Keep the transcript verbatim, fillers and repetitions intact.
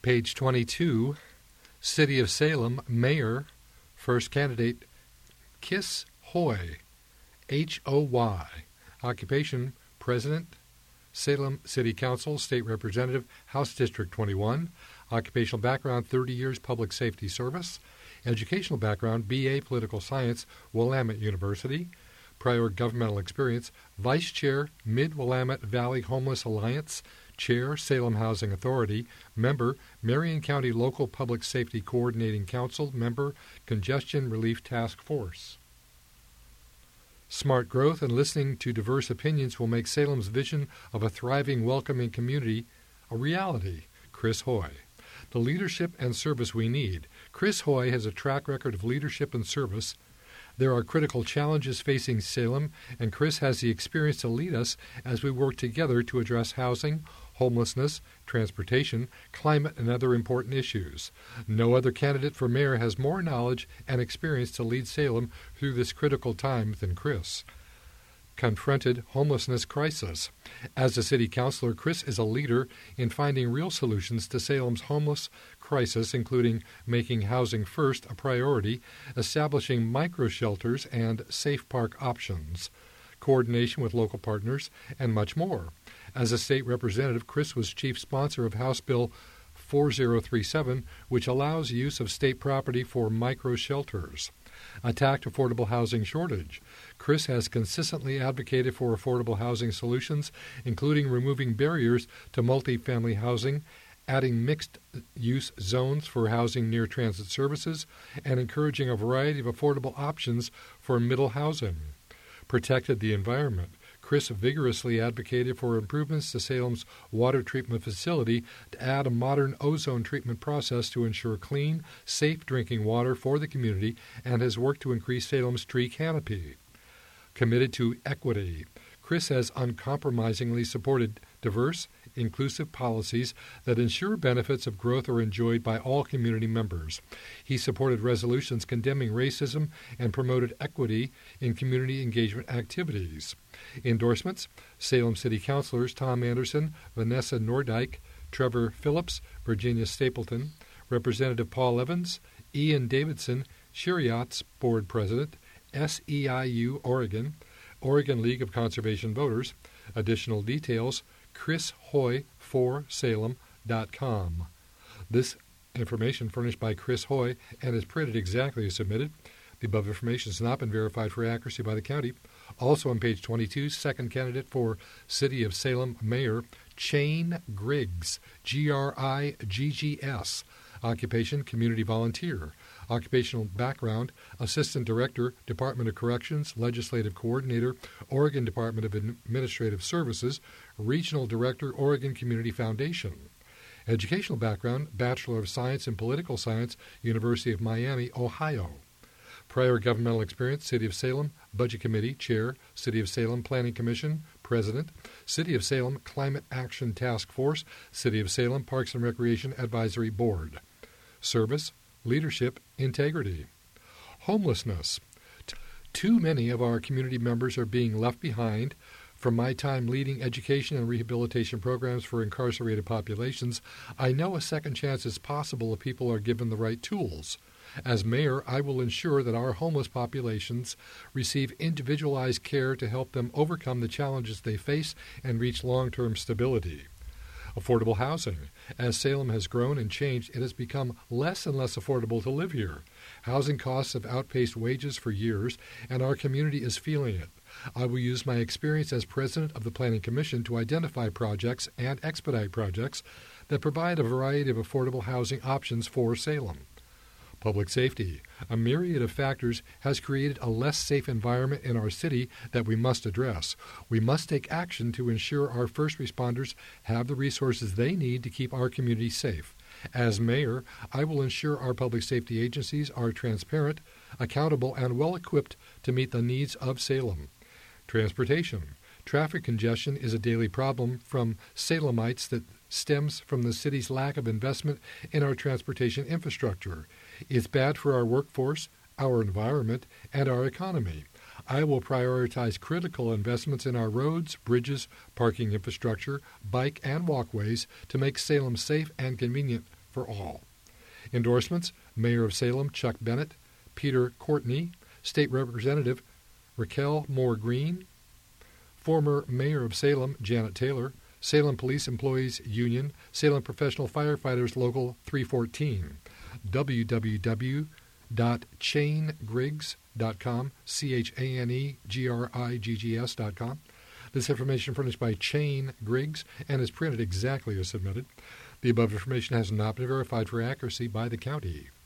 Page twenty-two, City of Salem, Mayor, first candidate, Kiss Hoy, H O Y. Occupation, President, Salem City Council, State Representative, House District twenty-one. Occupational background, thirty years public safety service. Educational background, B A Political Science, Willamette University. Prior governmental experience, Vice Chair, Mid-Willamette Valley Homeless Alliance. Chair, Salem Housing Authority. Member, Marion County Local Public Safety Coordinating Council. Member, Congestion Relief Task Force. Smart growth and listening to diverse opinions will make Salem's vision of a thriving, welcoming community a reality. Chris Hoy. The leadership and service we need. Chris Hoy has a track record of leadership and service. There are critical challenges facing Salem, and Chris has the experience to lead us as we work together to address housing, homelessness, transportation, climate, and other important issues. No other candidate for mayor has more knowledge and experience to lead Salem through this critical time than Chris. Confronted homelessness crisis. As a city councilor, Chris is a leader in finding real solutions to Salem's homeless crisis, including making housing first a priority, establishing micro-shelters and safe park options, coordination with local partners, and much more. As a state representative, Chris was chief sponsor of House Bill four oh three seven, which allows use of state property for micro-shelters. Attacked affordable housing shortage. Chris has consistently advocated for affordable housing solutions, including removing barriers to multifamily housing, adding mixed-use zones for housing near transit services, and encouraging a variety of affordable options for middle housing. Protected the environment. Chris vigorously advocated for improvements to Salem's water treatment facility to add a modern ozone treatment process to ensure clean, safe drinking water for the community, and has worked to increase Salem's tree canopy. Committed to equity. Chris has uncompromisingly supported diverse, inclusive policies that ensure benefits of growth are enjoyed by all community members. He supported resolutions condemning racism and promoted equity in community engagement activities. Endorsements: Salem City Councilors Tom Anderson, Vanessa Nordyke, Trevor Phillips, Virginia Stapleton, Representative Paul Evans, Ian Davidson, Shariat's Board President, S E I U Oregon, Oregon League of Conservation Voters. Additional details, chris hoy for salem dot com. This information furnished by Chris Hoy and is printed exactly as submitted. The above information has not been verified for accuracy by the county. Also on page twenty-two, second candidate for City of Salem Mayor, Chane Griggs, G R I G G S. Occupation, community volunteer. Occupational background, Assistant Director, Department of Corrections, Legislative Coordinator, Oregon Department of Administrative Services, Regional Director, Oregon Community Foundation. Educational background, Bachelor of Science in Political Science, University of Miami, Ohio. Prior governmental experience, City of Salem, Budget Committee, Chair, City of Salem Planning Commission, President, City of Salem Climate Action Task Force, City of Salem Parks and Recreation Advisory Board. Service, leadership, integrity. Homelessness. Too many of our community members are being left behind. From my time leading education and rehabilitation programs for incarcerated populations, I know a second chance is possible if people are given the right tools. As mayor, I will ensure that our homeless populations receive individualized care to help them overcome the challenges they face and reach long-term stability. Affordable housing. As Salem has grown and changed, it has become less and less affordable to live here. Housing costs have outpaced wages for years, and our community is feeling it. I will use my experience as president of the Planning Commission to identify projects and expedite projects that provide a variety of affordable housing options for Salem. Public safety. A myriad of factors has created a less safe environment in our city that we must address. We must take action to ensure our first responders have the resources they need to keep our community safe. As mayor, I will ensure our public safety agencies are transparent, accountable, and well-equipped to meet the needs of Salem. Transportation. Traffic congestion is a daily problem from Salemites that stems from the city's lack of investment in our transportation infrastructure. It's bad for our workforce, our environment, and our economy. I will prioritize critical investments in our roads, bridges, parking infrastructure, bike and walkways to make Salem safe and convenient for all. Endorsements: Mayor of Salem Chuck Bennett, Peter Courtney, State Representative Raquel Moore Green, former Mayor of Salem Janet Taylor, Salem Police Employees Union, Salem Professional Firefighters Local three fourteen, w w w dot chane griggs dot com, C H A N E G R I G G S dot com. This information furnished by Chane Griggs and is printed exactly as submitted. The above information has not been verified for accuracy by the county.